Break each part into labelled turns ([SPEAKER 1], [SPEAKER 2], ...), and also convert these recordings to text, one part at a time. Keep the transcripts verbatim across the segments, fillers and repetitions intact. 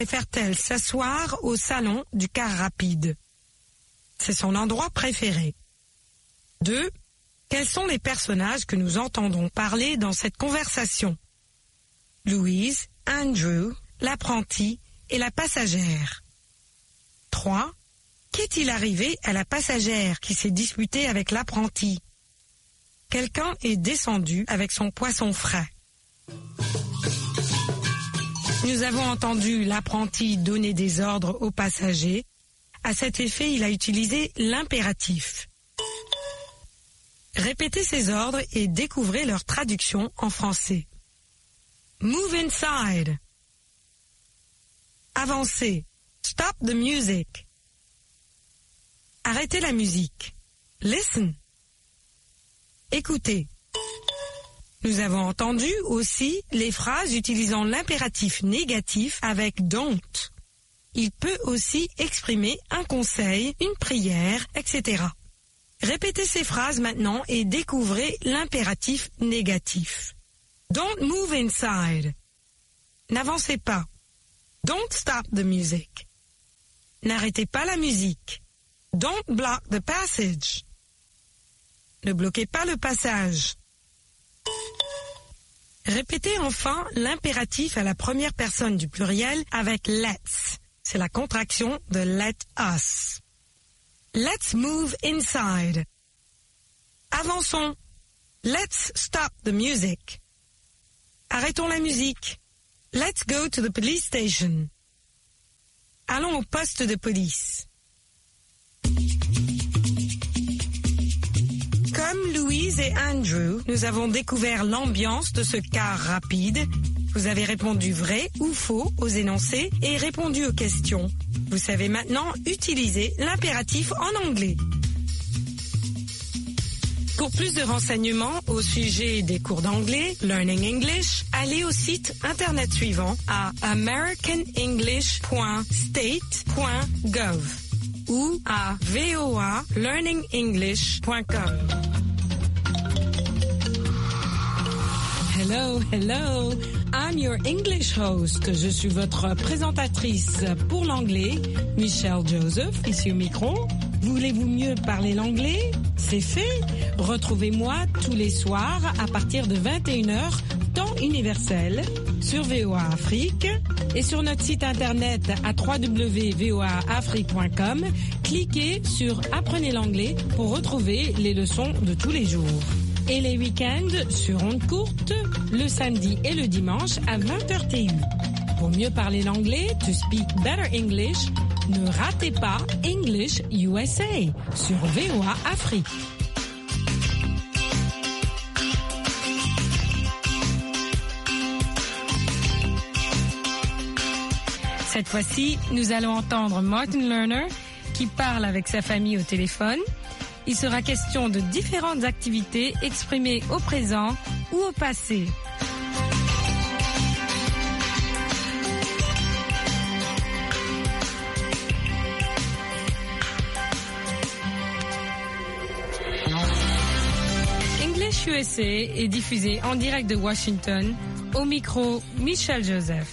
[SPEAKER 1] préfère-t-elle s'asseoir au salon du car rapide? C'est son endroit préféré. deux. Quels sont les personnages que nous entendons parler dans cette conversation? Louise, Andrew, l'apprenti et la passagère. trois. Qu'est-il arrivé à la passagère qui s'est disputée avec l'apprenti? Quelqu'un est descendu avec son poisson frais. Nous avons entendu l'apprenti donner des ordres aux passagers. À cet effet, il a utilisé l'impératif. Répétez ces ordres et découvrez leur traduction en français. Move inside. Avancez. Stop the music. Arrêtez la musique. Listen. Écoutez. Nous avons entendu aussi les phrases utilisant l'impératif négatif avec don't. Il peut aussi exprimer un conseil, une prière, et cetera. Répétez ces phrases maintenant et découvrez l'impératif négatif. Don't move inside. N'avancez pas. Don't stop the music. N'arrêtez pas la musique. Don't block the passage. Ne bloquez pas le passage. Répétez enfin l'impératif à la première personne du pluriel avec let's. C'est la contraction de let us. Let's move inside. Avançons. Let's stop the music. Arrêtons la musique. Let's go to the police station. Allons au poste de police. Comme Louise et Andrew, nous avons découvert l'ambiance de ce car rapide. Vous avez répondu vrai ou faux aux énoncés et répondu aux questions. Vous savez maintenant utiliser l'impératif en anglais. Pour plus de renseignements au sujet des cours d'anglais, Learning English, allez au site internet suivant à american english point state point gov ou à v o a learning english point com. Hello, hello, I'm your English host. Je suis votre présentatrice pour l'anglais, Michelle Joseph, ici au micro. Voulez-vous mieux parler l'anglais? C'est fait. Retrouvez-moi tous les soirs à partir de vingt et une heures, temps universel, sur V O A Afrique et sur notre site internet à w w w point v o a afrique point com. Cliquez sur Apprenez l'anglais pour retrouver les leçons de tous les jours. Et les week-ends sur ondes courtes, le samedi et le dimanche à vingt heures T U. Pour mieux parler l'anglais, to speak better English, ne ratez pas English U S A sur V O A Afrique. Cette fois-ci, nous allons entendre Martin Lerner qui parle avec sa famille au téléphone. Il sera question de différentes activités exprimées au présent ou au passé. English U S A est diffusé en direct de Washington. Au micro, Michelle Joseph.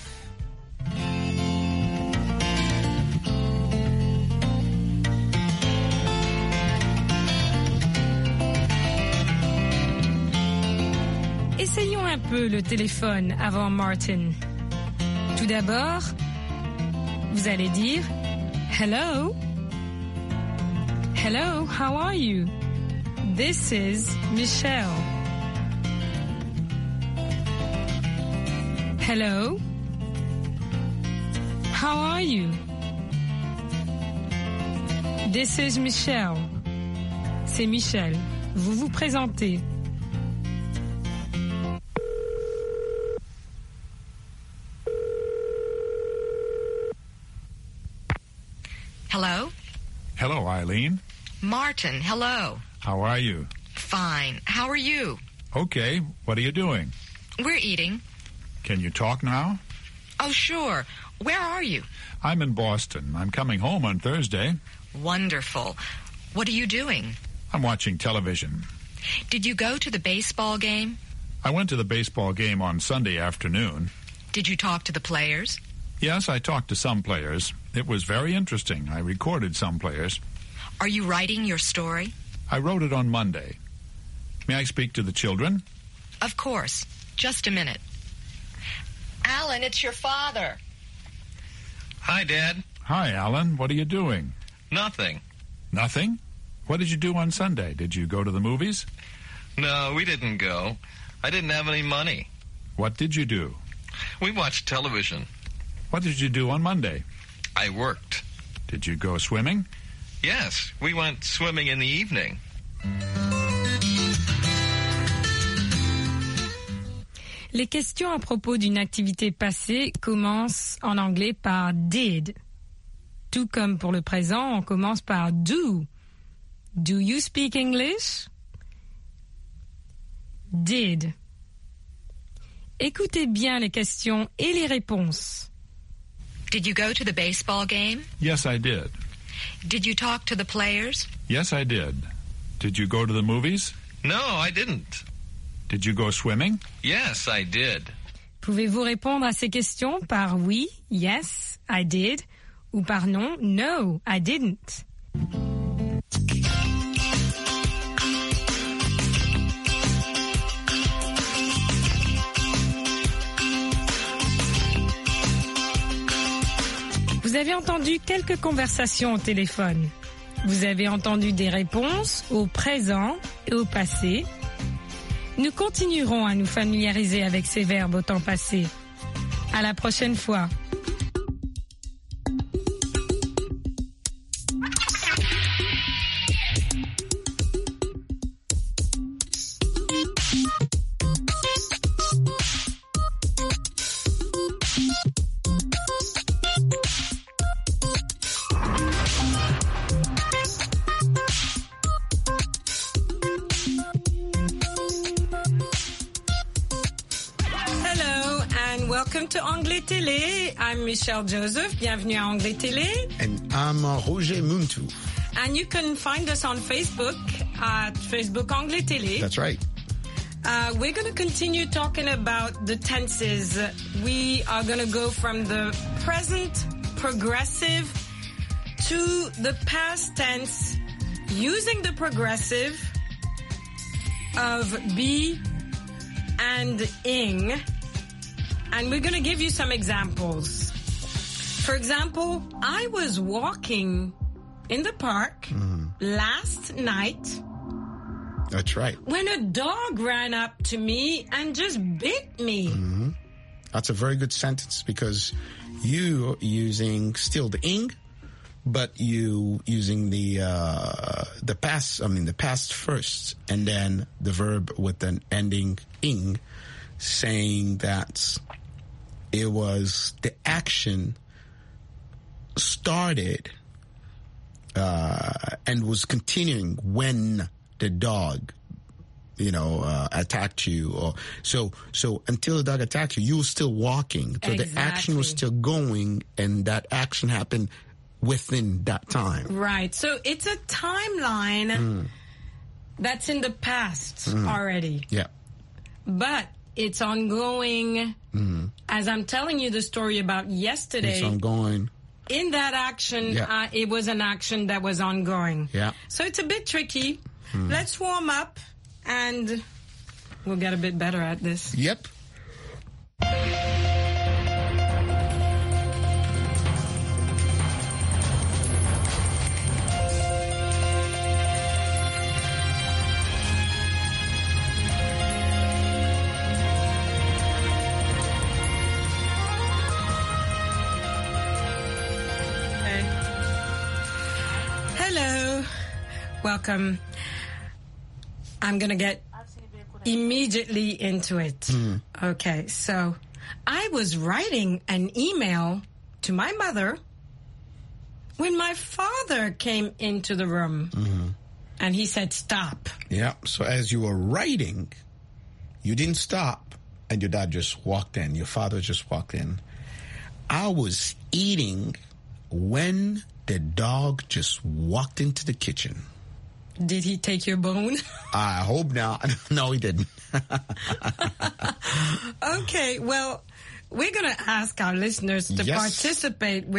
[SPEAKER 1] Essayons un peu le téléphone avant Martin. Tout d'abord, vous allez dire Hello. Hello, how are you? This is Michelle. Hello. How are you? This is Michelle. C'est Michelle. Vous vous présentez.
[SPEAKER 2] Hello?
[SPEAKER 3] Hello, Eileen.
[SPEAKER 2] Martin, hello.
[SPEAKER 3] How are you?
[SPEAKER 2] Fine. How are you?
[SPEAKER 3] Okay. What are you doing?
[SPEAKER 2] We're eating.
[SPEAKER 3] Can you talk now?
[SPEAKER 2] Oh, sure. Where are you?
[SPEAKER 3] I'm in Boston. I'm coming home on Thursday.
[SPEAKER 2] Wonderful. What are you doing?
[SPEAKER 3] I'm watching television.
[SPEAKER 2] Did you go to the baseball game?
[SPEAKER 3] I went to the baseball game on Sunday afternoon.
[SPEAKER 2] Did you talk to the players?
[SPEAKER 3] Yes, I talked to some players. It was very interesting. I recorded some players.
[SPEAKER 2] Are you writing your story?
[SPEAKER 3] I wrote it on Monday. May I speak to the children?
[SPEAKER 2] Of course. Just a minute. Alan, it's your father.
[SPEAKER 4] Hi, Dad.
[SPEAKER 3] Hi, Alan. What are you doing?
[SPEAKER 4] Nothing.
[SPEAKER 3] Nothing? What did you do on Sunday? Did you go to the movies?
[SPEAKER 4] No, we didn't go. I didn't have any money.
[SPEAKER 3] What did you do?
[SPEAKER 4] We watched television.
[SPEAKER 3] What did you do on Monday?
[SPEAKER 4] I worked.
[SPEAKER 3] Did you go swimming?
[SPEAKER 4] Yes, we went swimming in the evening.
[SPEAKER 1] Les questions à propos d'une activité passée commencent en anglais par did. Tout comme pour le présent, on commence par do. Do you speak English? Did. Écoutez bien les questions et les réponses.
[SPEAKER 2] Did you go to the baseball game?
[SPEAKER 3] Yes, I did.
[SPEAKER 2] Did you talk to the players?
[SPEAKER 3] Yes, I did. Did you go to the movies?
[SPEAKER 4] No, I didn't.
[SPEAKER 3] Did you go swimming?
[SPEAKER 4] Yes, I did.
[SPEAKER 1] Pouvez-vous répondre à ces questions par oui, yes, I did, ou par non, no, I didn't? Vous avez entendu quelques conversations au téléphone. Vous avez entendu des réponses au présent et au passé. Nous continuerons à nous familiariser avec ces verbes au temps passé. À la prochaine fois. Welcome to Anglais Télé. I'm Michelle Joseph. Bienvenue à Anglais Télé.
[SPEAKER 5] And I'm uh, Roger Muntu.
[SPEAKER 1] And you can find us on Facebook at Facebook Anglais Télé.
[SPEAKER 5] That's right.
[SPEAKER 1] Uh, we're going to continue talking about the tenses. We are going to go from the present progressive to the past tense using the progressive of be and ing. And we're going to give you some examples. For example, I was walking in the park mm. last night.
[SPEAKER 5] That's right.
[SPEAKER 1] When a dog ran up to me and just bit me.
[SPEAKER 5] Mm-hmm. That's a very good sentence because you using still the ing, but you using the uh, the past. I mean the past first, and then the verb with an ending ing, saying that it was the action started uh, and was continuing when the dog, you know, uh, attacked you. Or so so until the dog attacked you, you were still walking. So
[SPEAKER 1] exactly.
[SPEAKER 5] The action was still going, and that action happened within that time.
[SPEAKER 1] Right. So it's a timeline mm. that's in the past mm. already.
[SPEAKER 5] Yeah.
[SPEAKER 1] But it's ongoing.
[SPEAKER 5] Mm.
[SPEAKER 1] As I'm telling you the story about yesterday.
[SPEAKER 5] It's ongoing.
[SPEAKER 1] In that action,
[SPEAKER 5] yeah.
[SPEAKER 1] uh, it was an action that was ongoing.
[SPEAKER 5] Yeah.
[SPEAKER 1] So it's a bit tricky.
[SPEAKER 5] Mm.
[SPEAKER 1] Let's warm up and we'll get a bit better at this.
[SPEAKER 5] Yep.
[SPEAKER 1] Welcome. I'm going to get immediately into it.
[SPEAKER 5] Mm.
[SPEAKER 1] Okay, so I was writing an email to my mother when my father came into the room.
[SPEAKER 5] Mm-hmm.
[SPEAKER 1] And he said, stop.
[SPEAKER 5] Yeah, so as you were writing, you didn't stop, and your dad just walked in. Your father just walked in. I was eating when the dog just walked into the kitchen.
[SPEAKER 1] Did he take your bone?
[SPEAKER 5] I hope not. No, he didn't.
[SPEAKER 1] Okay, well, we're going to ask our listeners to
[SPEAKER 5] Yes.
[SPEAKER 1] participate with